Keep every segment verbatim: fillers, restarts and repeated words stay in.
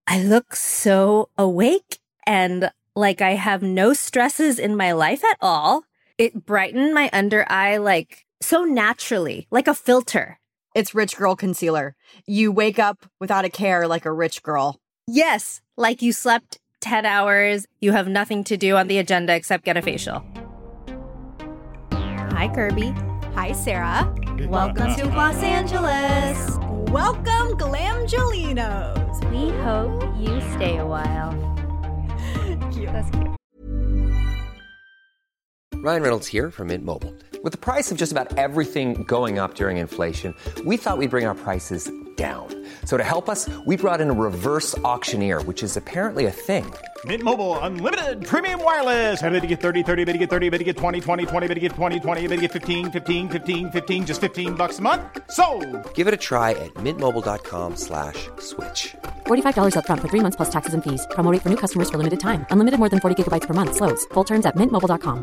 I look so awake and like I have no stresses in my life at all. It brightened my under eye like so naturally, like a filter. It's rich girl concealer. You wake up without a care like a rich girl. Yes, like you slept ten hours, you have nothing to do on the agenda except get a facial. Hi, Kirby. Hi, Sarah. Welcome to Los Angeles. Welcome, Glamgelinos. We hope you stay a while. Cute. That's cute. Ryan Reynolds here from Mint Mobile. With the price of just about everything going up during inflation, we thought we'd bring our prices down. So to help us, we brought in a reverse auctioneer, which is apparently a thing. Mint Mobile Unlimited Premium Wireless. How to get thirty, thirty, how to get thirty, how to get twenty, twenty, twenty, how to get twenty, twenty, how to get fifteen, fifteen, fifteen, fifteen, just fifteen bucks a month? Sold! Give it a try at mintmobile.com slash switch. forty-five dollars up front for three months plus taxes and fees. Promo rate for new customers for limited time. Unlimited more than forty gigabytes per month. Slows full terms at mint mobile dot com.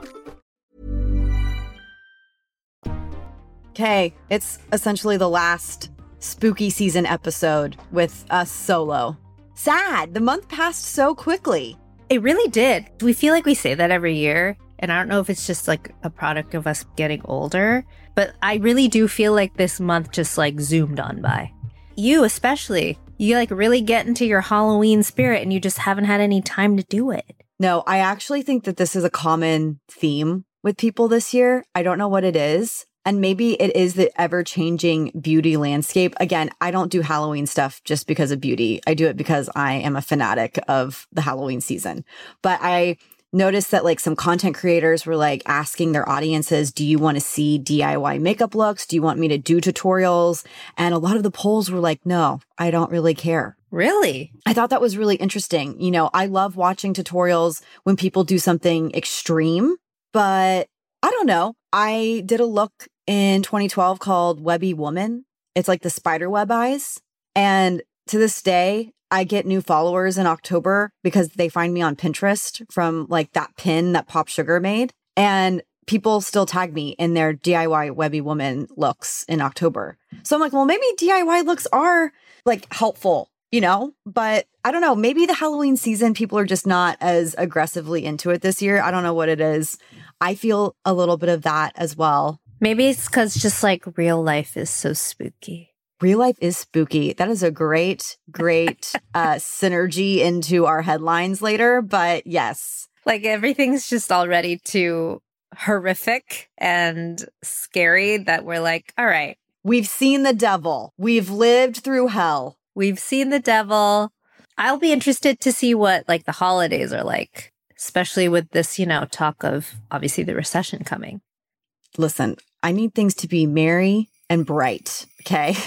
Okay, it's essentially the last spooky season episode with us solo. Sad. The month passed so quickly. It really did. We feel like we say that every year. And I don't know if it's just like a product of us getting older, but I really do feel like this month just like zoomed on by. You especially, you like really get into your Halloween spirit and you just haven't had any time to do it. No, I actually think that this is a common theme with people this year. I don't know what it is. And maybe it is the ever-changing beauty landscape. Again, I don't do Halloween stuff just because of beauty. I do it because I am a fanatic of the Halloween season. But I noticed that like some content creators were like asking their audiences, do you want to see D I Y makeup looks? Do you want me to do tutorials? And a lot of the polls were like, no, I don't really care. Really? I thought that was really interesting. You know, I love watching tutorials when people do something extreme, but I don't know. I did a look in twenty twelve called Webby Woman. It's like the spider web eyes. And to this day, I get new followers in October because they find me on Pinterest from like that pin that Pop Sugar made. And people still tag me in their D I Y Webby Woman looks in October. So I'm like, well, maybe D I Y looks are like helpful, you know, but I don't know. Maybe the Halloween season, people are just not as aggressively into it this year. I don't know what it is. I feel a little bit of that as well. Maybe it's because just like real life is so spooky. Real life is spooky. That is a great, great uh, synergy into our headlines later. But yes. Like everything's just already too horrific and scary that we're like, all right. We've seen the devil. We've lived through hell. We've seen the devil. I'll be interested to see what like the holidays are like, especially with this, you know, talk of obviously the recession coming. Listen, I need things to be merry and bright, okay?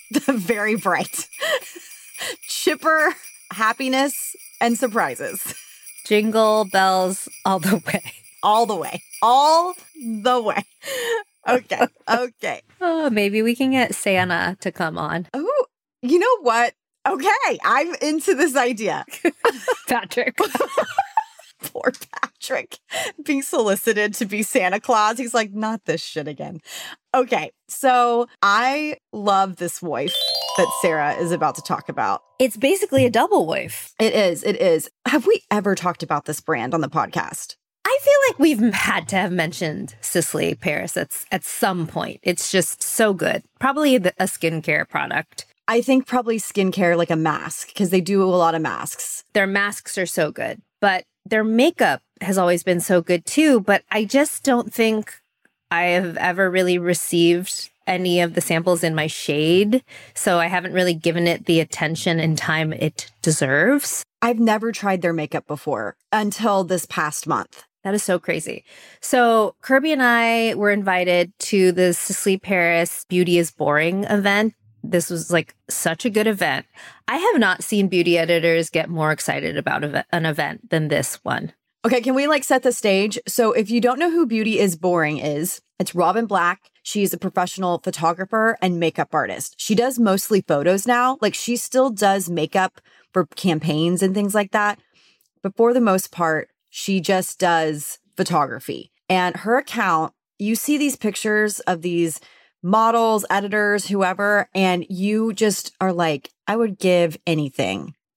Very bright. Chipper, happiness, and surprises. Jingle bells all the way. All the way. All the way. Okay, okay. Oh, maybe we can get Santa to come on. Oh, you know what? Okay, I'm into this idea. Patrick. Poor Patrick being solicited to be Santa Claus. He's like, not this shit again. Okay, so I love this wife that Sarah is about to talk about. It's basically a double wife. It is. It is. Have we ever talked about this brand on the podcast? I feel like we've had to have mentioned Sisley Paris at, at some point. It's just so good. Probably the, a skincare product. I think probably skincare, like a mask, because they do a lot of masks. Their masks are so good, but their makeup has always been so good too. But I just don't think I have ever really received any of the samples in my shade. So I haven't really given it the attention and time it deserves. I've never tried their makeup before until this past month. That is so crazy. So Kirby and I were invited to the Sisley Paris Beauty is Boring event. This was like such a good event. I have not seen beauty editors get more excited about an event than this one. Okay, can we like set the stage? So if you don't know who Beauty is Boring is, it's Robin Black. She's a professional photographer and makeup artist. She does mostly photos now. Like she still does makeup for campaigns and things like that. But for the most part, she just does photography. And her account, you see these pictures of these models, editors, whoever, and you just are like, I would give anything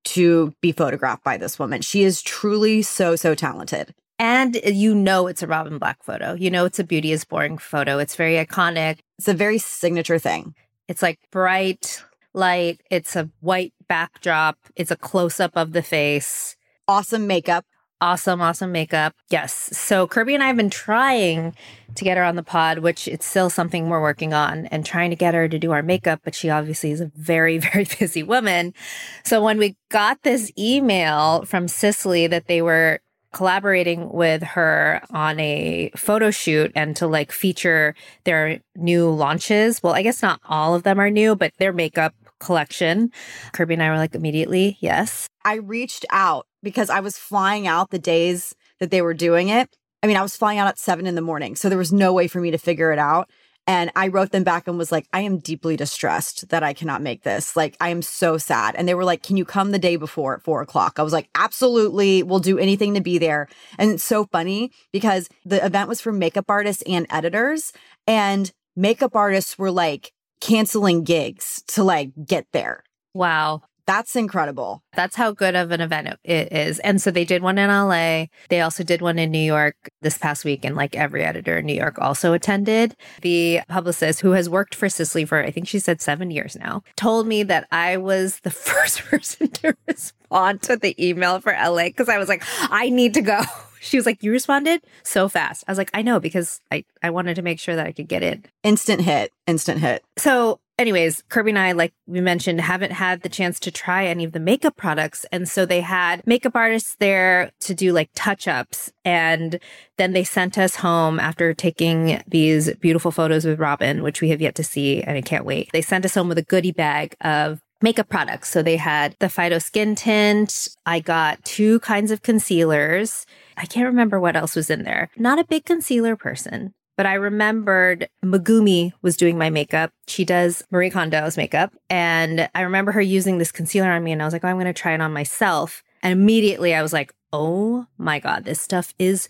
to be photographed by this woman. She is truly so, so talented. And you know it's a Robin Black photo. You know it's a Beauty is Boring photo. It's very iconic. It's a very signature thing. It's like bright light. It's a white backdrop. It's a close-up of the face. Awesome makeup. Awesome, awesome makeup. Yes. So Kirby and I have been trying to get her on the pod, which it's still something we're working on, and trying to get her to do our makeup. But she obviously is a very, very busy woman. So when we got this email from Sisley that they were collaborating with her on a photo shoot and to like feature their new launches. Well, I guess not all of them are new, but their makeup collection. Kirby and I were like, immediately, yes. I reached out because I was flying out the days that they were doing it. I mean, I was flying out at seven in the morning, so there was no way for me to figure it out. And I wrote them back and was like, I am deeply distressed that I cannot make this. Like, I am so sad. And they were like, can you come the day before at four o'clock? I was like, absolutely. We'll do anything to be there. And it's so funny because the event was for makeup artists and editors, and makeup artists were like canceling gigs to like get there. Wow. That's incredible. That's how good of an event it is. And so they did one in L A. They also did one in New York this past week. And like every editor in New York also attended. The publicist, who has worked for Sisley for, I think she said seven years now, told me that I was the first person to respond to the email for L A because I was like, I need to go. She was like, you responded so fast. I was like, I know, because I, I wanted to make sure that I could get in. Instant hit. Instant hit. So anyways, Kirby and I, like we mentioned, haven't had the chance to try any of the makeup products. And so they had makeup artists there to do like touch-ups. And then they sent us home after taking these beautiful photos with Robin, which we have yet to see, and I can't wait. They sent us home with a goodie bag of makeup products. So they had the Phyto Skin Tint. I got two kinds of concealers. I can't remember what else was in there. Not a big concealer person. But I remembered Megumi was doing my makeup. She does Marie Kondo's makeup. And I remember her using this concealer on me. And I was like, oh, I'm going to try it on myself. And immediately I was like, oh my God, this stuff is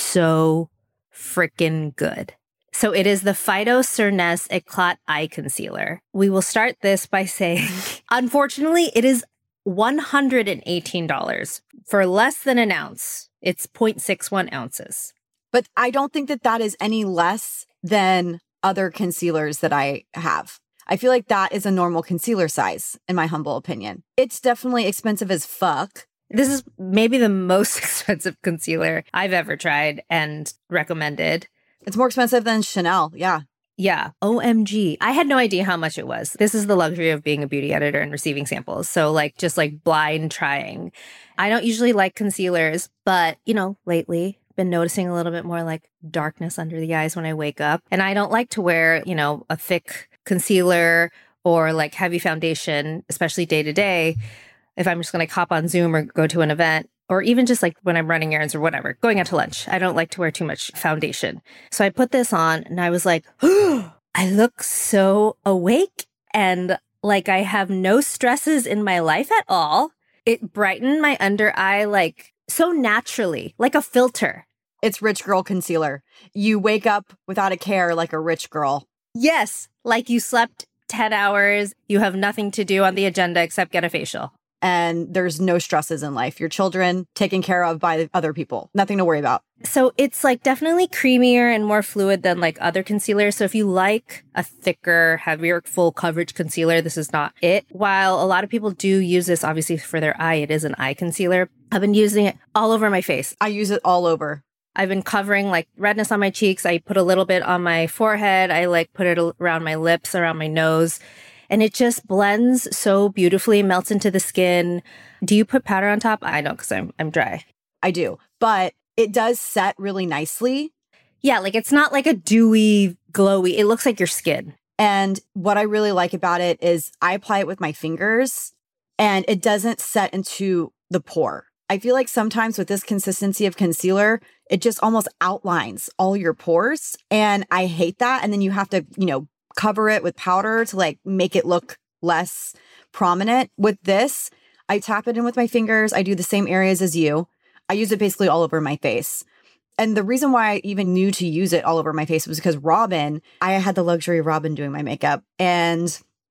so freaking good. So it is the Phyto Cernesse Eclat Eye Concealer. We will start this by saying, unfortunately, it is one hundred eighteen dollars for less than an ounce. It's zero point six one ounces. But I don't think that that is any less than other concealers that I have. I feel like that is a normal concealer size, in my humble opinion. It's definitely expensive as fuck. This is maybe the most expensive concealer I've ever tried and recommended. It's more expensive than Chanel, yeah. Yeah. O M G. I had no idea how much it was. This is the luxury of being a beauty editor and receiving samples. So like just like blind trying. I don't usually like concealers, but you know, lately been noticing a little bit more like darkness under the eyes when I wake up. And I don't like to wear, you know, a thick concealer or like heavy foundation, especially day to day, if I'm just going to hop on Zoom or go to an event, or even just like when I'm running errands or whatever, going out to lunch. I don't like to wear too much foundation. So I put this on and I was like, oh, I look so awake and like I have no stresses in my life at all. It brightened my under eye like so naturally, like a filter. It's rich girl concealer. You wake up without a care like a rich girl. Yes, like you slept ten hours. You have nothing to do on the agenda except get a facial. And there's no stresses in life. Your children taken care of by other people. Nothing to worry about. So it's like definitely creamier and more fluid than like other concealers. So if you like a thicker, heavier, full coverage concealer, this is not it. While a lot of people do use this obviously for their eye, it is an eye concealer. I've been using it all over my face. I use it all over. I've been covering like redness on my cheeks. I put a little bit on my forehead. I like put it around my lips, around my nose. And it just blends so beautifully, melts into the skin. Do you put powder on top? I don't, because I'm I'm dry. I do. But it does set really nicely. Yeah, like it's not like a dewy, glowy. It looks like your skin. And what I really like about it is I apply it with my fingers and it doesn't set into the pore. I feel like sometimes with this consistency of concealer, it just almost outlines all your pores. And I hate that. And then you have to, you know, cover it with powder to like make it look less prominent. With this, I tap it in with my fingers. I do the same areas as you. I use it basically all over my face. And the reason why I even knew to use it all over my face was because Robin, I had the luxury of Robin doing my makeup. And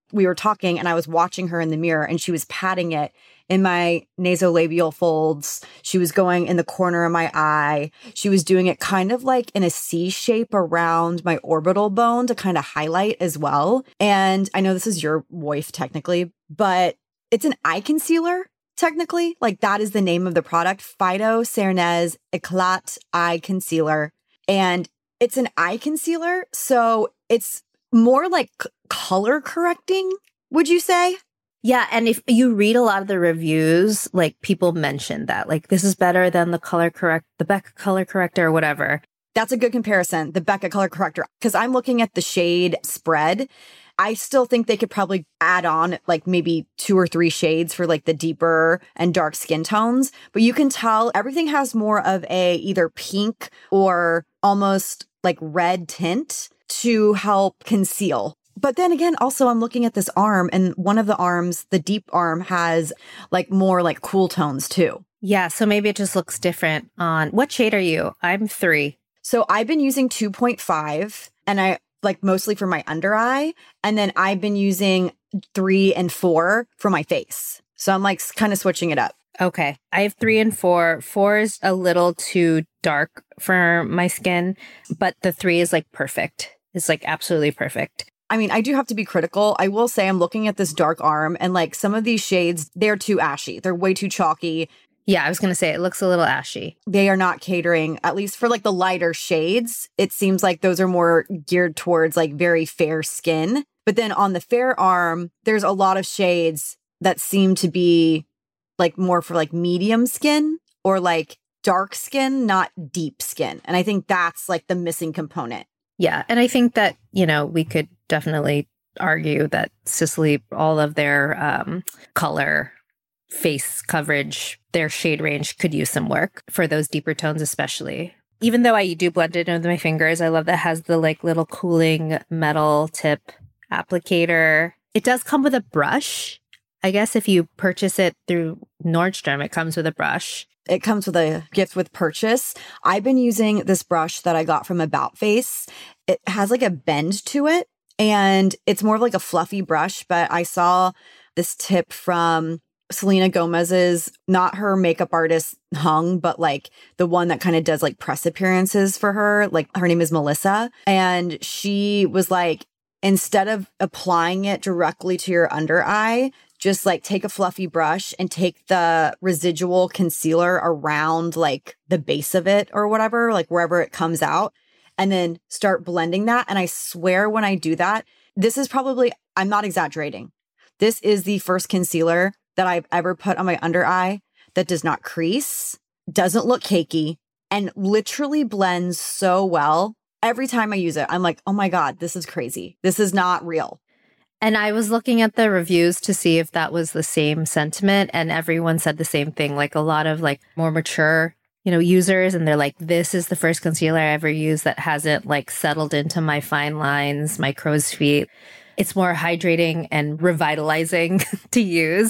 we were talking and I was watching her in the mirror and she was patting it in my nasolabial folds. She was going in the corner of my eye. She was doing it kind of like in a C shape around my orbital bone to kind of highlight as well. And I know this is your wife technically, but it's an eye concealer technically. Like that is the name of the product, Phyto Cernez Eclat Eye Concealer. And it's an eye concealer. So it's more like c- color correcting, would you say? Yeah, and if you read a lot of the reviews, like people mention that, like this is better than the color correct, the Becca color corrector or whatever. That's a good comparison, the Becca color corrector, because I'm looking at the shade spread. I still think they could probably add on like maybe two or three shades for like the deeper and dark skin tones. But you can tell everything has more of a either pink or almost like red tint to help conceal. But then again, also I'm looking at this arm and one of the arms, the deep arm has like more like cool tones too. Yeah. So maybe it just looks different on what shade are you? I'm three. So I've been using two point five and I like mostly for my under eye. And then I've been using three and four for my face. So I'm like kind of switching it up. Okay. I have three and four. Four is a little too dark for my skin, but the three is like perfect. It's like absolutely perfect. I mean, I do have to be critical. I will say I'm looking at this dark arm and like some of these shades, they're too ashy. They're way too chalky. Yeah, I was going to say it looks a little ashy. They are not catering, at least for like the lighter shades. It seems like those are more geared towards like very fair skin. But then on the fair arm, there's a lot of shades that seem to be like more for like medium skin or like dark skin, not deep skin. And I think that's like the missing component. Yeah. And I think that, you know, we could definitely argue that Sisley, all of their um, color, face coverage, their shade range could use some work for those deeper tones, especially. Even though I do blend it with my fingers, I love that it has the like little cooling metal tip applicator. It does come with a brush. I guess if you purchase it through Nordstrom, it comes with a brush. It comes with a gift with purchase. I've been using this brush that I got from About Face. It has like a bend to it and it's more of like a fluffy brush, but I saw this tip from Selena Gomez's, not her makeup artist hung, but like the one that kind of does like press appearances for her. Like her name is Melissa. And she was like, instead of applying it directly to your under eye, just like take a fluffy brush and take the residual concealer around like the base of it or whatever, like wherever it comes out, and then start blending that. And I swear when I do that, this is probably, I'm not exaggerating. This is the first concealer that I've ever put on my under eye that does not crease, doesn't look cakey, and literally blends so well. Every time I use it, I'm like, oh my God, this is crazy. This is not real. And I was looking at the reviews to see if that was the same sentiment. And everyone said the same thing, like a lot of like more mature, you know, users. And they're like, this is the first concealer I ever used that hasn't like settled into my fine lines, my crow's feet. It's more hydrating and revitalizing to use.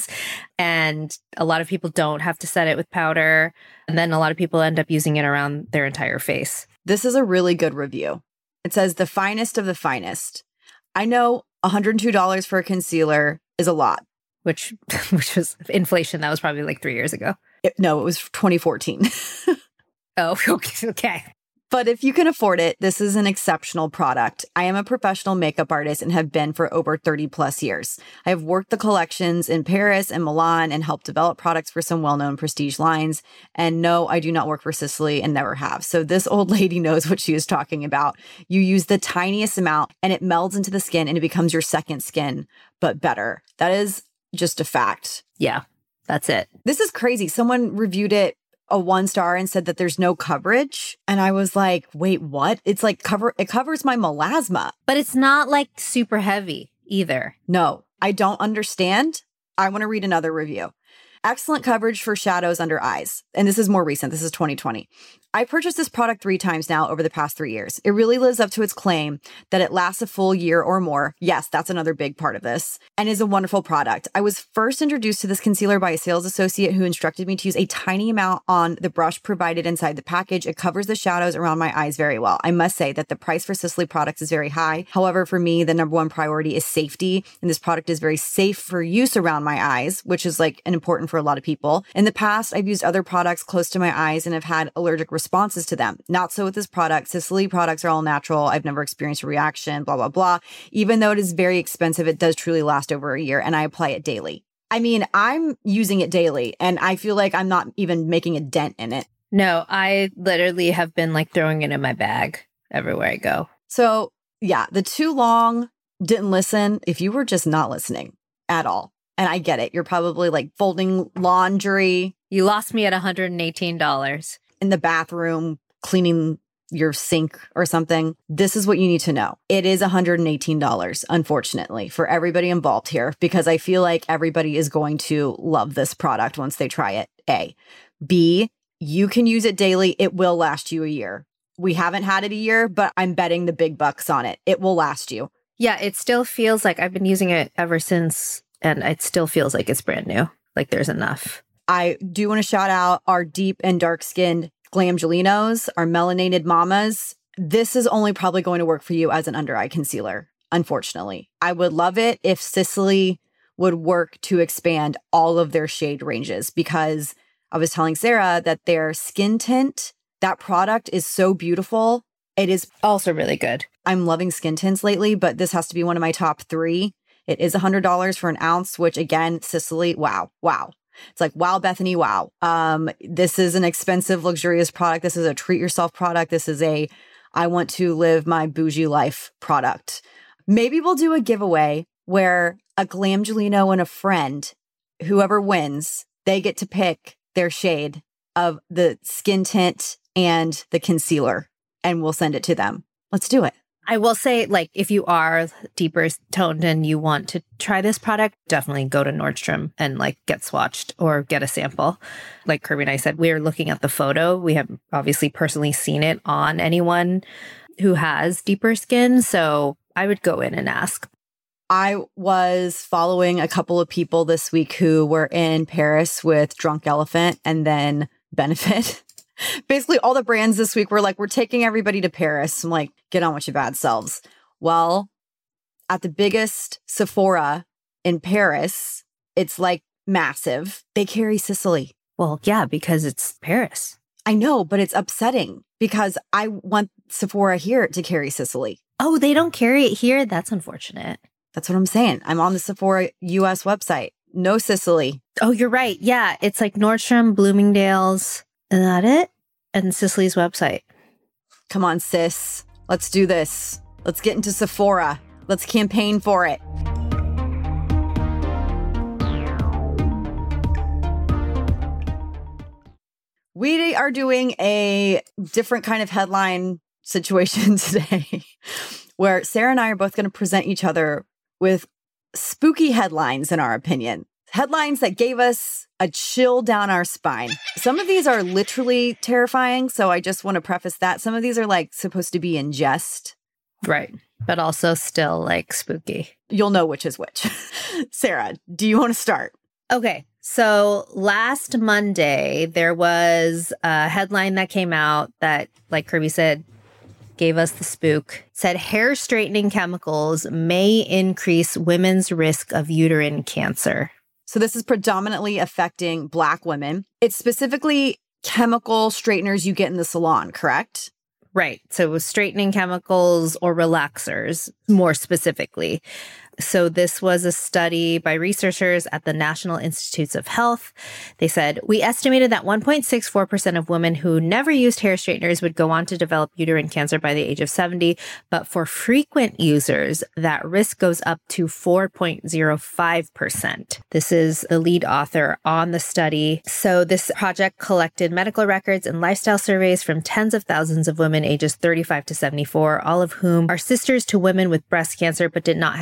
And a lot of people don't have to set it with powder. And then a lot of people end up using it around their entire face. This is a really good review. It says the finest of the finest. I know one hundred two dollars for a concealer is a lot. Which which was inflation. That was probably like three years ago. It, no, it was twenty fourteen. Oh, okay. okay. But if you can afford it, this is an exceptional product. I am a professional makeup artist and have been for over thirty plus years. I have worked the collections in Paris and Milan and helped develop products for some well-known prestige lines. And no, I do not work for Sisley and never have. So this old lady knows what she is talking about. You use the tiniest amount and it melds into the skin and it becomes your second skin, but better. That is just a fact. Yeah, that's it. This is crazy. Someone reviewed it a one star and said that there's no coverage. And I was like, wait, what? It's like cover, it covers my melasma. But it's not like super heavy either. No, I don't understand. I want to read another review. Excellent coverage for shadows under eyes. And this is more recent. This is twenty twenty. I purchased this product three times now over the past three years. It really lives up to its claim that it lasts a full year or more. Yes, that's another big part of this, and is a wonderful product. I was first introduced to this concealer by a sales associate who instructed me to use a tiny amount on the brush provided inside the package. It covers the shadows around my eyes very well. I must say that the price for Sisley products is very high. However, for me, the number one priority is safety, and this product is very safe for use around my eyes, which is like an important for a lot of people. In the past, I've used other products close to my eyes and have had allergic responses to them. Not so with this product. Sisley products are all natural. I've never experienced a reaction, blah, blah, blah. Even though it is very expensive, it does truly last over a year, and I apply it daily. I mean, I'm using it daily, and I feel like I'm not even making a dent in it. No, I literally have been like throwing it in my bag everywhere I go. So yeah, the too long didn't listen. If you were just not listening at all, and I get it, you're probably like folding laundry. You lost me at one hundred eighteen dollars. In the bathroom, cleaning your sink or something. This is what you need to know. It is one hundred eighteen dollars, unfortunately, for everybody involved here, because I feel like everybody is going to love this product once they try it. A. B. You can use it daily. It will last you a year. We haven't had it a year, but I'm betting the big bucks on it. It will last you. Yeah, it still feels like I've been using it ever since, and it still feels like it's brand new. Like there's enough. I do want to shout out our deep and dark skinned Glamgelinos, our melanated mamas. This is only probably going to work for you as an under eye concealer, unfortunately. I would love it if Sisley would work to expand all of their shade ranges, because I was telling Sarah that their skin tint, that product is so beautiful. It is also really good. I'm loving skin tints lately, but this has to be one of my top three. It is one hundred dollars for an ounce, which again, Sisley, wow, wow. It's like, wow, Bethany, wow. Um, this is an expensive, luxurious product. This is a treat yourself product. This is a, I want to live my bougie life product. Maybe we'll do a giveaway where a Glamgelino and a friend, whoever wins, they get to pick their shade of the skin tint and the concealer, and we'll send it to them. Let's do it. I will say, like, if you are deeper toned and you want to try this product, definitely go to Nordstrom and, like, get swatched or get a sample. Like Kirby and I said, we're looking at the photo. We have obviously personally seen it on anyone who has deeper skin. So I would go in and ask. I was following a couple of people this week who were in Paris with Drunk Elephant and then Benefit. Basically, all the brands this week were like, we're taking everybody to Paris. I'm like, get on with your bad selves. Well, at the biggest Sephora in Paris, it's like massive. They carry Sisley. Well, yeah, because it's Paris. I know, but it's upsetting because I want Sephora here to carry Sisley. Oh, they don't carry it here? That's unfortunate. That's what I'm saying. I'm on the Sephora U S website. No Sisley. Oh, you're right. Yeah, it's like Nordstrom, Bloomingdale's. Is that it? And Sisley's website. Come on, sis. Let's do this. Let's get into Sephora. Let's campaign for it. We are doing a different kind of headline situation today where Sarah and I are both going to present each other with spooky headlines, in our opinion. Headlines that gave us a chill down our spine. Some of these are literally terrifying, so I just want to preface that. Some of these are like supposed to be in jest. Right. But also still like spooky. You'll know which is which. Sarah, do you want to start? Okay. So last Monday, there was a headline that came out that, like Kirby said, gave us the spook. It said hair straightening chemicals may increase women's risk of uterine cancer. So this is predominantly affecting Black women. It's specifically chemical straighteners you get in the salon, correct? Right. So it was straightening chemicals or relaxers, more specifically. So this was a study by researchers at the National Institutes of Health. They said, we estimated that one point six four percent of women who never used hair straighteners would go on to develop uterine cancer by the age of seventy. But for frequent users, that risk goes up to four point zero five percent. This is the lead author on the study. So this project collected medical records and lifestyle surveys from tens of thousands of women ages thirty-five to seventy-four, all of whom are sisters to women with breast cancer but did not have cancer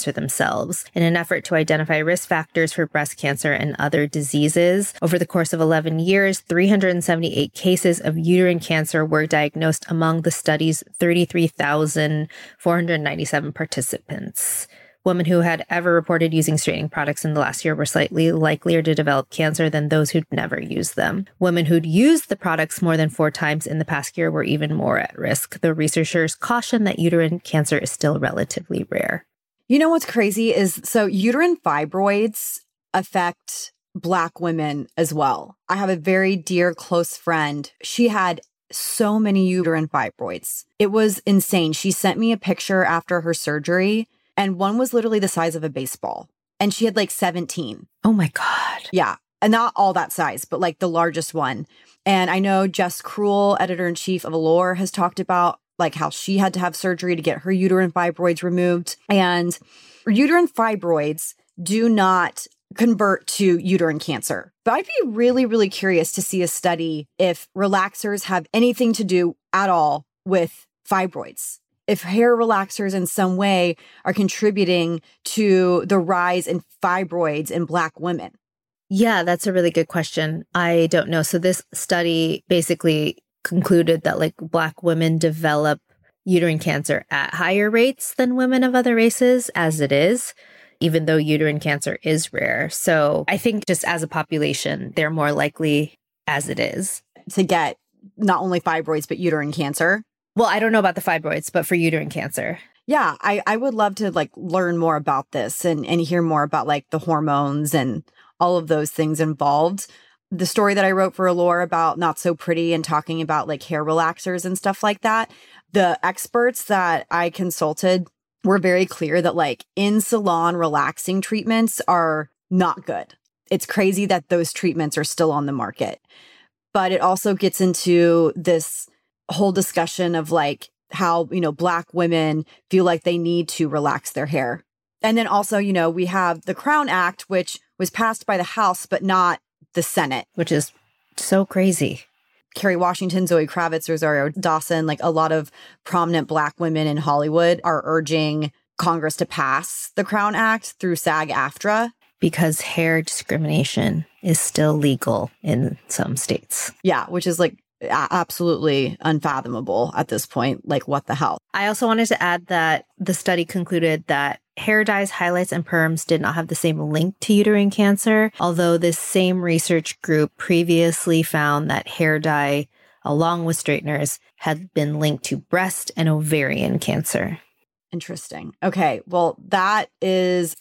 cancer themselves. In an effort to identify risk factors for breast cancer and other diseases, over the course of eleven years, three hundred seventy-eight cases of uterine cancer were diagnosed among the study's thirty-three thousand four hundred ninety-seven participants. Women who had ever reported using straightening products in the last year were slightly likelier to develop cancer than those who'd never used them. Women who'd used the products more than four times in the past year were even more at risk. The researchers caution that uterine cancer is still relatively rare. You know what's crazy is, so uterine fibroids affect Black women as well. I have a very dear close friend. She had so many uterine fibroids. It was insane. She sent me a picture after her surgery, and one was literally the size of a baseball. And she had like seventeen. Oh my God. Yeah. And not all that size, but like the largest one. And I know Jess Cruel, editor-in-chief of Allure, has talked about like how she had to have surgery to get her uterine fibroids removed. And uterine fibroids do not convert to uterine cancer. But I'd be really, really curious to see a study if relaxers have anything to do at all with fibroids. If hair relaxers in some way are contributing to the rise in fibroids in Black women. Yeah, that's a really good question. I don't know. So this study basically concluded that like Black women develop uterine cancer at higher rates than women of other races, as it is, even though uterine cancer is rare. So I think just as a population, they're more likely, as it is, to get not only fibroids, but uterine cancer. Well, I don't know about the fibroids, but for uterine cancer. Yeah, I, I would love to like learn more about this and, and hear more about like the hormones and all of those things involved. The story that I wrote for Allure about Not So Pretty and talking about like hair relaxers and stuff like that, the experts that I consulted were very clear that like in salon relaxing treatments are not good. It's crazy that those treatments are still on the market. But it also gets into this whole discussion of like how, you know, Black women feel like they need to relax their hair. And then also, you know, we have the Crown Act, which was passed by the House, but not the Senate. Which is so crazy. Kerry Washington, Zoe Kravitz, Rosario Dawson, like a lot of prominent Black women in Hollywood are urging Congress to pass the Crown Act through SAG-AFTRA. Because hair discrimination is still legal in some states. Yeah, which is like absolutely unfathomable at this point. Like, what the hell? I also wanted to add that the study concluded that hair dyes, highlights, and perms did not have the same link to uterine cancer, although this same research group previously found that hair dye, along with straighteners, had been linked to breast and ovarian cancer. Interesting. Okay, well, that is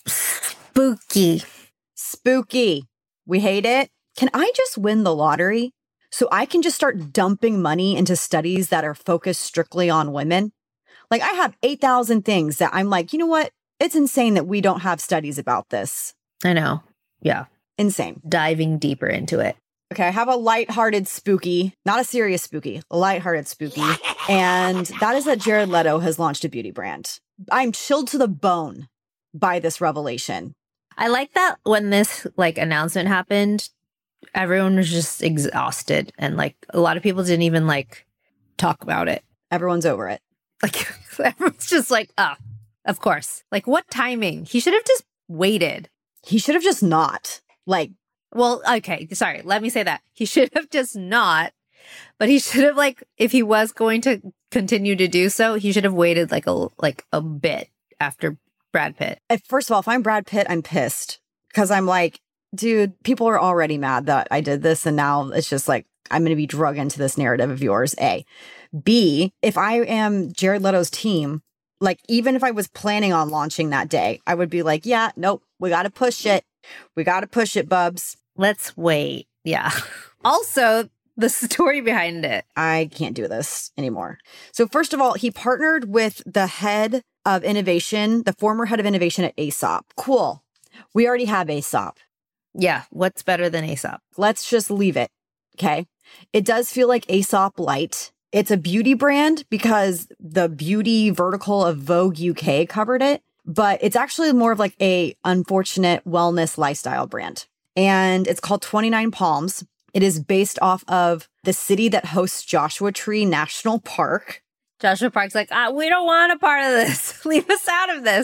spooky. Spooky. We hate it. Can I just win the lottery so I can just start dumping money into studies that are focused strictly on women? Like, I have eight thousand things that I'm like, you know what? It's insane that we don't have studies about this. I know. Yeah. Insane. Diving deeper into it. Okay, I have a lighthearted spooky, not a serious spooky, a lighthearted spooky. And that is that Jared Leto has launched a beauty brand. I'm chilled to the bone by this revelation. I like that when this like announcement happened, everyone was just exhausted. And like a lot of people didn't even like talk about it. Everyone's over it. Like everyone's just like, oh, of course. Like what timing? He should have just waited. He should have just not. Like, well, okay, sorry. Let me say that. He should have just not. But he should have like, if he was going to continue to do so, he should have waited like a like a bit after Brad Pitt. First of all, if I'm Brad Pitt, I'm pissed because I'm like, dude, people are already mad that I did this. And now it's just like, I'm going to be drug into this narrative of yours. A. B, if I am Jared Leto's team, like even if I was planning on launching that day, I would be like, yeah, nope, we got to push it. We got to push it, bubs. Let's wait. Yeah. Also, the story behind it. I can't do this anymore. So first of all, he partnered with the head of innovation, the former head of innovation at Aesop. Cool. We already have Aesop. Yeah. What's better than Aesop? Let's just leave it. Okay. It does feel like Aesop Light. It's a beauty brand because the beauty vertical of Vogue U K covered it, but it's actually more of like a unfortunate wellness lifestyle brand. And it's called twenty-nine Palms. It is based off of the city that hosts Joshua Tree National Park. Joshua Park's like, ah, we don't want a part of this. Leave us out of this.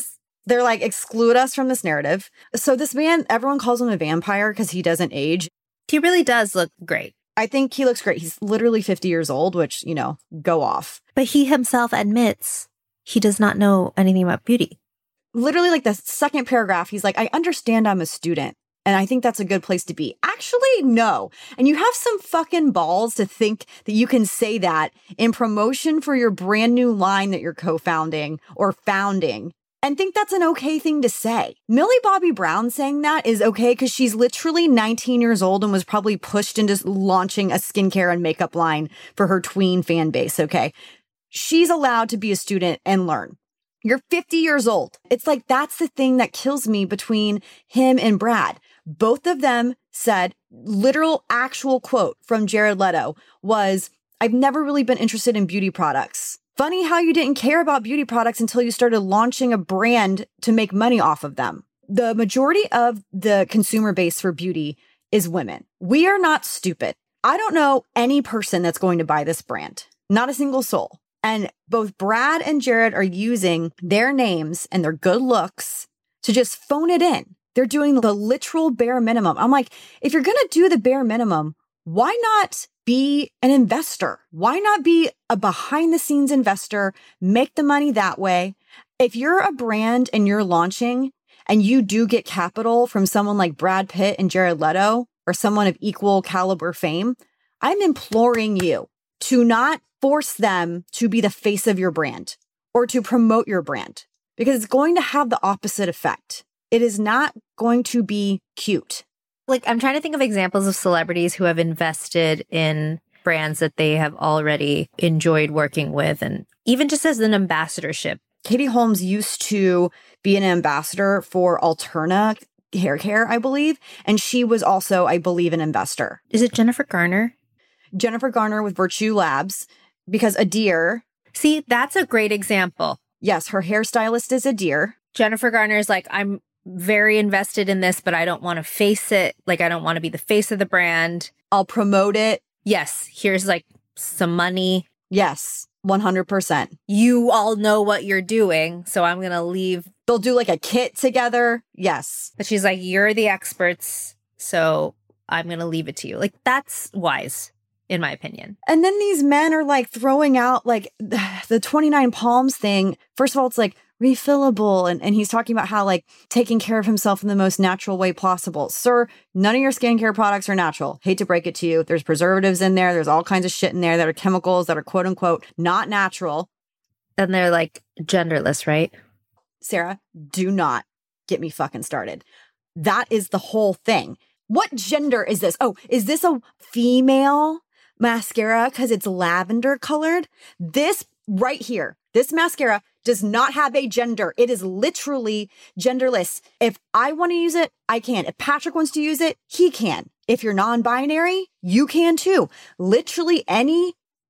They're like, exclude us from this narrative. So this man, everyone calls him a vampire because he doesn't age. He really does look great. I think he looks great. He's literally fifty years old, which, you know, go off. But he himself admits he does not know anything about beauty. Literally, like the second paragraph, he's like, I understand I'm a student, and I think that's a good place to be. Actually, no. And you have some fucking balls to think that you can say that in promotion for your brand new line that you're co-founding or founding and think that's an okay thing to say. Millie Bobby Brown saying that is okay because she's literally nineteen years old and was probably pushed into launching a skincare and makeup line for her tween fan base, okay? She's allowed to be a student and learn. You're fifty years old. It's like, that's the thing that kills me between him and Brad. Both of them said, literal actual quote from Jared Leto was, I've never really been interested in beauty products. Funny how you didn't care about beauty products until you started launching a brand to make money off of them. The majority of the consumer base for beauty is women. We are not stupid. I don't know any person that's going to buy this brand. Not a single soul. And both Brad and Jared are using their names and their good looks to just phone it in. They're doing the literal bare minimum. I'm like, if you're going to do the bare minimum, why not be an investor? Why not be a behind the scenes investor? Make the money that way. If you're a brand and you're launching and you do get capital from someone like Brad Pitt and Jared Leto or someone of equal caliber fame, I'm imploring you to not force them to be the face of your brand or to promote your brand because it's going to have the opposite effect. It is not going to be cute. Like, I'm trying to think of examples of celebrities who have invested in brands that they have already enjoyed working with. And even just as an ambassadorship. Katie Holmes used to be an ambassador for Alterna hair care, I believe. And she was also, I believe, an investor. Is it Jennifer Garner? Jennifer Garner with Virtue Labs, because Adir. See, that's a great example. Yes, her hairstylist is Adir. Jennifer Garner is like, I'm very invested in this, but I don't want to face it. Like, I don't want to be the face of the brand. I'll promote it. Yes, here's like some money. Yes, one hundred percent. You all know what you're doing, so I'm going to leave. They'll do like a kit together. Yes. But she's like, you're the experts, so I'm going to leave it to you. Like, that's wise, in my opinion. And then these men are like throwing out like the twenty-nine Palms thing. First of all, it's like refillable. And, and he's talking about how like taking care of himself in the most natural way possible. Sir, none of your skincare products are natural. Hate to break it to you. There's preservatives in there. There's all kinds of shit in there that are chemicals that are quote unquote not natural. And they're like genderless, right? Sarah, do not get me fucking started. That is the whole thing. What gender is this? Oh, is this a female mascara because it's lavender colored? This right here, this mascara does not have a gender. It is literally genderless. If I want to use it, I can. If Patrick wants to use it, he can. If you're non-binary, you can too. Literally any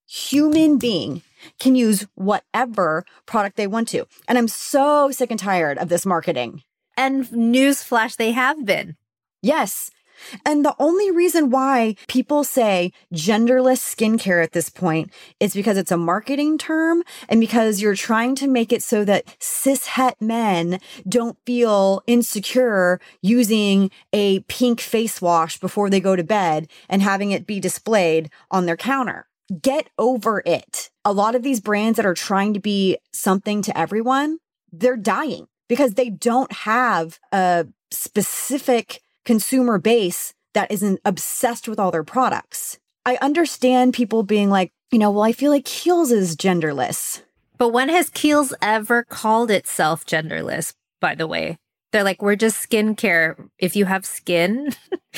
human being can use whatever product they want to. And I'm so sick and tired of this marketing. And newsflash, they have been. Yes. And the only reason why people say genderless skincare at this point is because it's a marketing term and because you're trying to make it so that cishet men don't feel insecure using a pink face wash before they go to bed and having it be displayed on their counter. Get over it. A lot of these brands that are trying to be something to everyone, they're dying because they don't have a specific consumer base that isn't obsessed with all their products. I understand people being like, you know, well, I feel like Kiehl's is genderless. But when has Kiehl's ever called itself genderless, by the way? They're like, we're just skincare. If you have skin,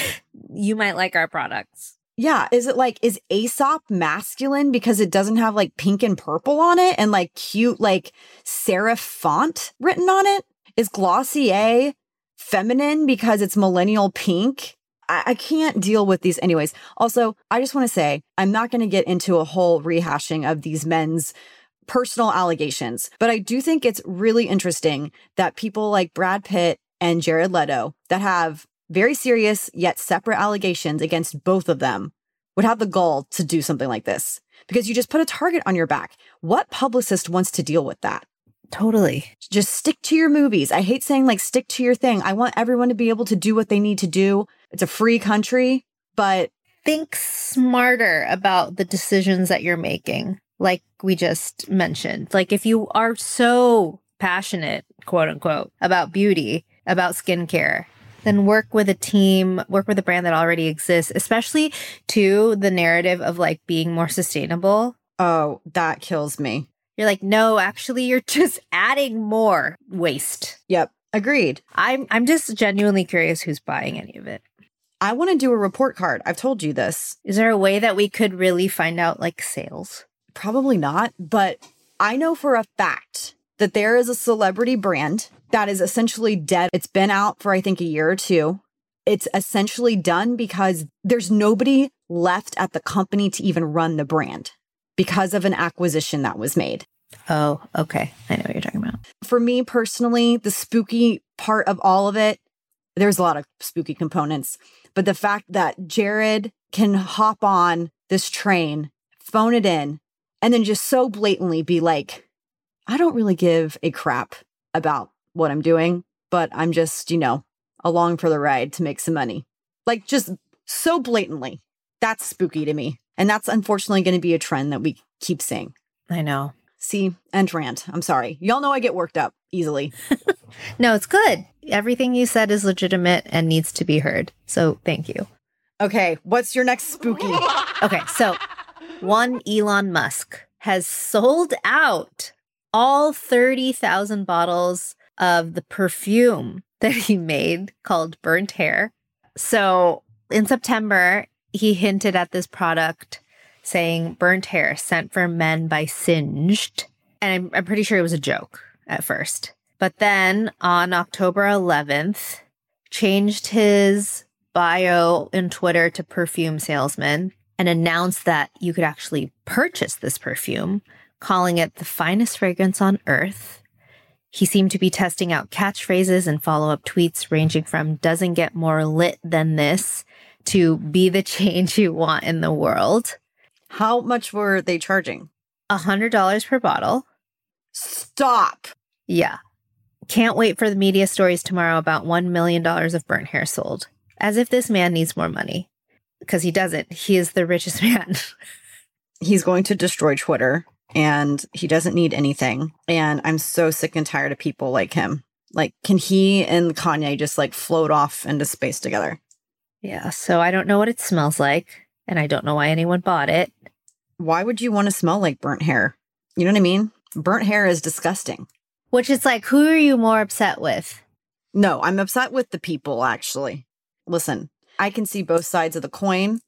you might like our products. Yeah. Is it like, is Aesop masculine because it doesn't have like pink and purple on it and like cute, like serif font written on it? Is Glossier feminine because it's millennial pink? I, I can't deal with these anyways. Also, I just want to say, I'm not going to get into a whole rehashing of these men's personal allegations, but I do think it's really interesting that people like Brad Pitt and Jared Leto that have very serious yet separate allegations against both of them would have the gall to do something like this because you just put a target on your back. What publicist wants to deal with that? Totally. Just stick to your movies. I hate saying like stick to your thing. I want everyone to be able to do what they need to do. It's a free country, but think smarter about the decisions that you're making. Like we just mentioned, like if you are so passionate, quote unquote, about beauty, about skincare, then work with a team, work with a brand that already exists, especially to the narrative of like being more sustainable. Oh, that kills me. You're like, no, actually, you're just adding more waste. Yep. Agreed. I'm I'm just genuinely curious who's buying any of it. I want to do a report card. I've told you this. Is there a way that we could really find out like sales? Probably not, but I know for a fact that there is a celebrity brand that is essentially dead. It's been out for, I think, a year or two. It's essentially done because there's nobody left at the company to even run the brand because of an acquisition that was made. Oh, okay. I know what you're talking about. For me personally, the spooky part of all of it, there's a lot of spooky components, but the fact that Jared can hop on this train, phone it in, and then just so blatantly be like, I don't really give a crap about what I'm doing, but I'm just, you know, along for the ride to make some money. Like just so blatantly. That's spooky to me. And that's unfortunately going to be a trend that we keep seeing. I know. See, and rant. I'm sorry. Y'all know I get worked up easily. No, it's good. Everything you said is legitimate and needs to be heard. So thank you. Okay, what's your next spooky? Okay, so one Elon Musk has sold out all thirty thousand bottles of the perfume that he made called Burnt Hair. So in September, he hinted at this product saying burnt hair sent for men by Singed. And I'm, I'm pretty sure it was a joke at first. But then on October eleventh, changed his bio in Twitter to perfume salesman and announced that you could actually purchase this perfume, calling it the finest fragrance on earth. He seemed to be testing out catchphrases and follow-up tweets ranging from doesn't get more lit than this to be the change you want in the world. How much were they charging? one hundred dollars per bottle. Stop. Yeah. Can't wait for the media stories tomorrow about one million dollars of burnt hair sold. As if this man needs more money. Because he doesn't. He is the richest man. He's going to destroy Twitter and he doesn't need anything. And I'm so sick and tired of people like him. Like, can he and Kanye just like float off into space together? Yeah, so I don't know what it smells like. And I don't know why anyone bought it. Why would you want to smell like burnt hair? You know what I mean? Burnt hair is disgusting. Which is like, who are you more upset with? No, I'm upset with the people, actually. Listen, I can see both sides of the coin.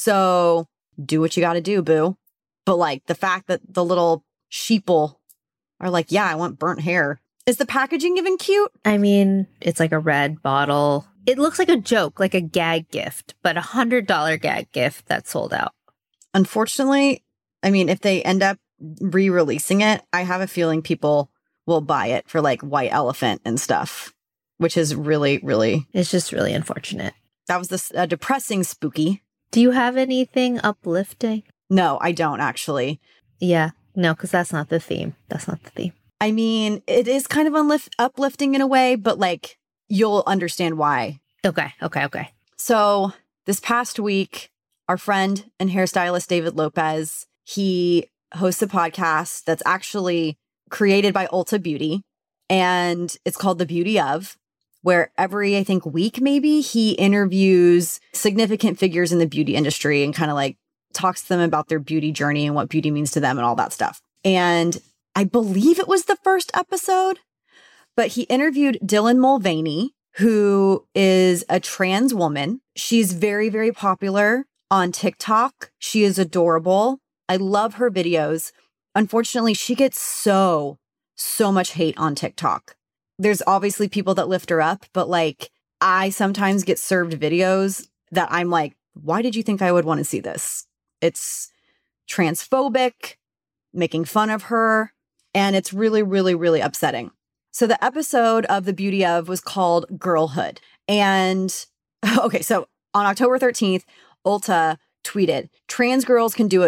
So do what you got to do, boo. But like the fact that the little sheeple are like, yeah, I want burnt hair. Is the packaging even cute? I mean, it's like a red bottle. It looks like a joke, like a gag gift, but a one hundred dollars gag gift that sold out. Unfortunately, I mean, if they end up re-releasing it, I have a feeling people will buy it for like White Elephant and stuff, which is really, really... It's just really unfortunate. That was this uh, depressing spooky. Do you have anything uplifting? No, I don't actually. Yeah, no, because that's not the theme. That's not the theme. I mean, it is kind of unlift- uplifting in a way, but like, you'll understand why. Okay, okay, okay. So this past week, our friend and hairstylist David Lopez, he hosts a podcast that's actually created by Ulta Beauty, and it's called The Beauty Of, where every, I think, week maybe, he interviews significant figures in the beauty industry and kind of like talks to them about their beauty journey and what beauty means to them and all that stuff. And I believe it was the first episode, but he interviewed Dylan Mulvaney, who is a trans woman. She's very, very popular on TikTok. She is adorable. I love her videos. Unfortunately, she gets so, so much hate on TikTok. There's obviously people that lift her up, but like I sometimes get served videos that I'm like, why did you think I would want to see this? It's transphobic, making fun of her, and it's really, really, really upsetting. So the episode of The Beauty Of was called Girlhood. And okay, so on October thirteenth, Ulta tweeted, trans girls can do it all.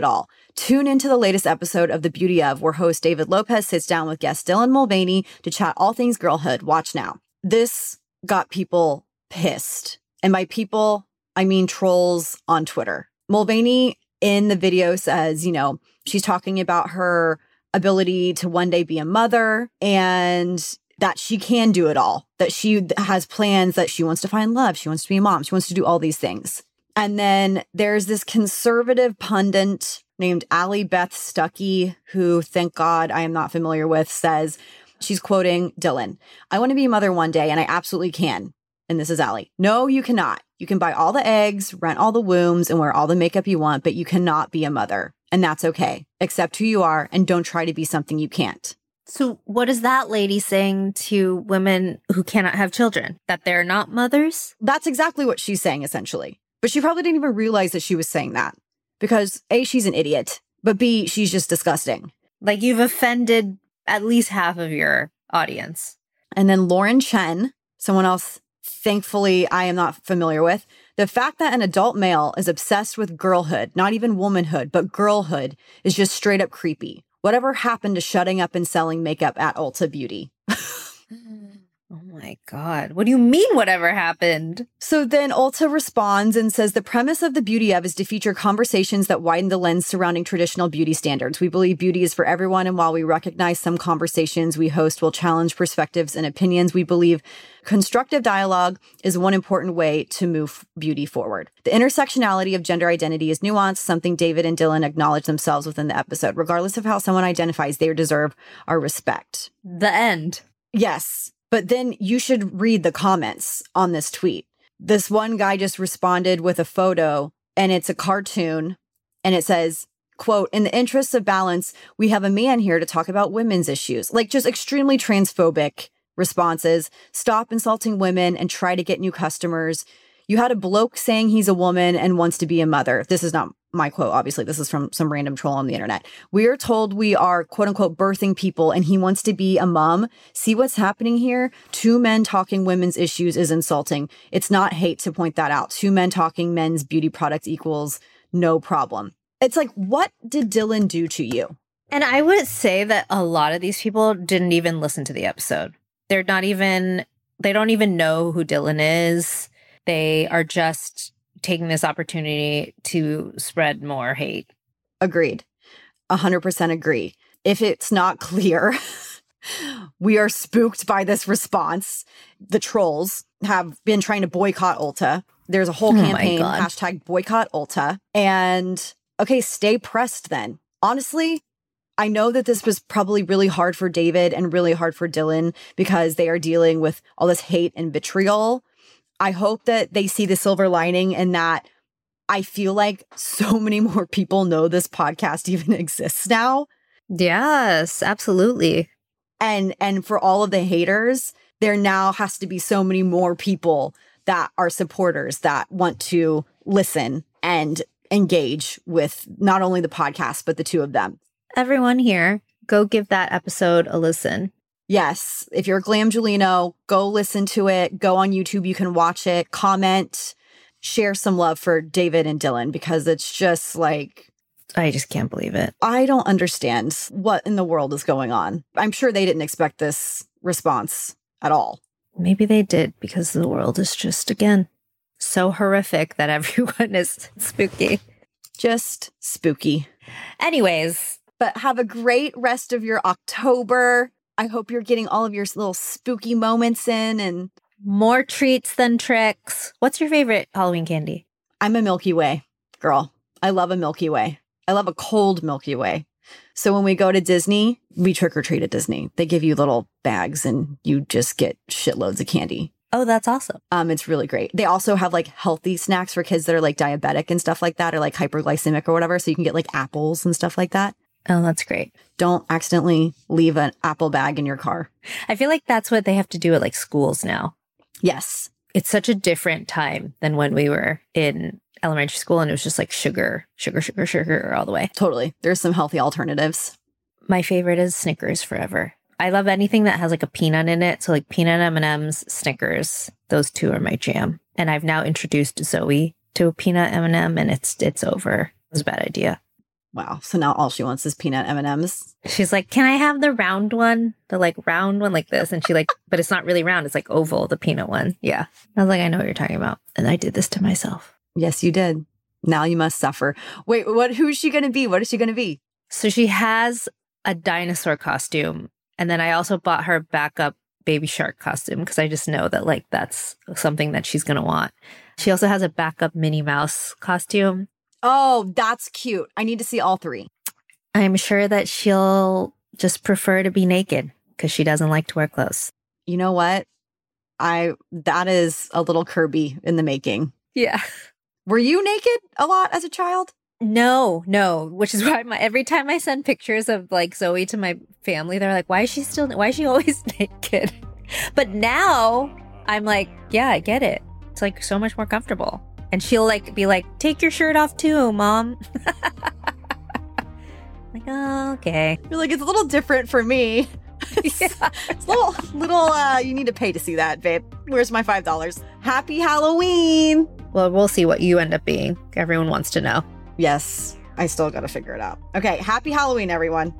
Tune into the latest episode of The Beauty Of, where host David Lopez sits down with guest Dylan Mulvaney to chat all things girlhood. Watch now. This got people pissed. And by people, I mean trolls on Twitter. Mulvaney in the video says, you know, she's talking about her ability to one day be a mother and that she can do it all, that she has plans, that she wants to find love, she wants to be a mom, she wants to do all these things. And then there's this conservative pundit named Allie Beth Stuckey, who, thank God I am not familiar with, says, she's quoting Dylan, "I want to be a mother one day, and I absolutely can." And this is Allie. "No, you cannot. You can buy all the eggs, rent all the wombs, and wear all the makeup you want, but you cannot be a mother. And that's okay. Accept who you are, and don't try to be something you can't." So what is that lady saying to women who cannot have children? That they're not mothers? That's exactly what she's saying, essentially. But she probably didn't even realize that she was saying that. Because A, she's an idiot, but B, she's just disgusting. Like, you've offended at least half of your audience. And then Lauren Chen, someone else, thankfully, I am not familiar with. The fact that an adult male is obsessed with girlhood, not even womanhood, but girlhood, is just straight up creepy. Whatever happened to shutting up and selling makeup at Ulta Beauty? Oh my God. What do you mean whatever happened? So then Ulta responds and says the premise of The Beauty Of is to feature conversations that widen the lens surrounding traditional beauty standards. We believe beauty is for everyone, and while we recognize some conversations we host will challenge perspectives and opinions, we believe constructive dialogue is one important way to move beauty forward. The intersectionality of gender identity is nuanced, something David and Dylan acknowledge themselves within the episode. Regardless of how someone identifies, they deserve our respect. The end. Yes. But then you should read the comments on this tweet. This one guy just responded with a photo, and it's a cartoon, and it says, quote, "In the interests of balance, we have a man here to talk about women's issues." Like, just extremely transphobic responses. "Stop insulting women and try to get new customers. You had a bloke saying he's a woman and wants to be a mother." This is not my quote, obviously. This is from some random troll on the internet. "We are told we are, quote unquote, birthing people, and he wants to be a mom. See what's happening here? Two men talking women's issues is insulting. It's not hate to point that out. Two men talking men's beauty products equals no problem." It's like, what did Dylan do to you? And I would say that a lot of these people didn't even listen to the episode. They're not even, they don't even know who Dylan is. They are just taking this opportunity to spread more hate. Agreed. one hundred percent agree. If it's not clear, we are spooked by this response. The trolls have been trying to boycott Ulta. There's a whole Oh campaign, my God. hashtag boycott Ulta. And okay, stay pressed then. Honestly, I know that this was probably really hard for David and really hard for Dylan because they are dealing with all this hate and vitriol. I hope that they see the silver lining and that I feel like so many more people know this podcast even exists now. Yes, absolutely. And and for all of the haters, there now has to be so many more people that are supporters that want to listen and engage with not only the podcast, but the two of them. Everyone here, go give that episode a listen. Yes, if you're a Glamgelino, go listen to it. Go on YouTube. You can watch it, comment, share some love for David and Dylan because it's just like, I just can't believe it. I don't understand what in the world is going on. I'm sure they didn't expect this response at all. Maybe they did because the world is just, again, so horrific that everyone is spooky. Just spooky. Anyways. But have a great rest of your October. I hope you're getting all of your little spooky moments in and more treats than tricks. What's your favorite Halloween candy? I'm a Milky Way girl. I love a Milky Way. I love a cold Milky Way. So when we go to Disney, we trick or treat at Disney. They give you little bags and you just get shitloads of candy. Oh, that's awesome. Um, it's really great. They also have like healthy snacks for kids that are like diabetic and stuff like that, or like hyperglycemic or whatever. So you can get like apples and stuff like that. Oh, that's great. Don't accidentally leave an apple bag in your car. I feel like that's what they have to do at like schools now. Yes. It's such a different time than when we were in elementary school and it was just like sugar, sugar, sugar, sugar all the way. Totally. There's some healthy alternatives. My favorite is Snickers forever. I love anything that has like a peanut in it. So like peanut M and M's, Snickers, those two are my jam. And I've now introduced Zoe to a peanut M and M and it's it's over. It was a bad idea. Wow. So now all she wants is peanut M and M's. She's like, can I have the round one? The like round one like this. And she like, but it's not really round. It's like oval, the peanut one. Yeah. I was like, I know what you're talking about. And I did this to myself. Yes, you did. Now you must suffer. Wait, what? Who's she going to be? What is she going to be? So she has a dinosaur costume. And then I also bought her backup baby shark costume because I just know that like that's something that she's going to want. She also has a backup Minnie Mouse costume. Oh, that's cute. I need to see all three. I'm sure that she'll just prefer to be naked because she doesn't like to wear clothes. You know what? I that is a little Kirby in the making. Yeah. Were you naked a lot as a child? No, no. Which is why my every time I send pictures of like Zoe to my family, they're like, "Why is she still? Why is she always naked?" But now I'm like, yeah, I get it. It's like so much more comfortable. And she'll like be like, take your shirt off too, Mom. Like, oh, okay. You're like, it's a little different for me. Yeah. It's a little, little, uh, you need to pay to see that, babe. Where's my five dollars? Happy Halloween. Well, we'll see what you end up being. Everyone wants to know. Yes, I still got to figure it out. Okay, happy Halloween, everyone.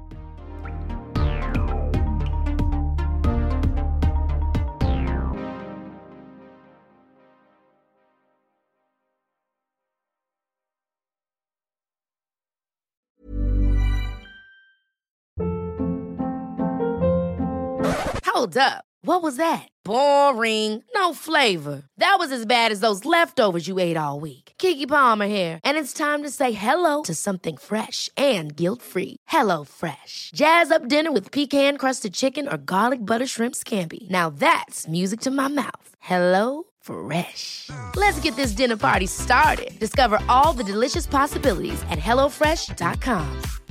Hold up. What was that? Boring. No flavor. That was as bad as those leftovers you ate all week. Keke Palmer here, and it's time to say hello to something fresh and guilt-free. Hello Fresh. Jazz up dinner with pecan-crusted chicken or garlic butter shrimp scampi. Now that's music to my mouth. Hello Fresh. Let's get this dinner party started. Discover all the delicious possibilities at hello fresh dot com.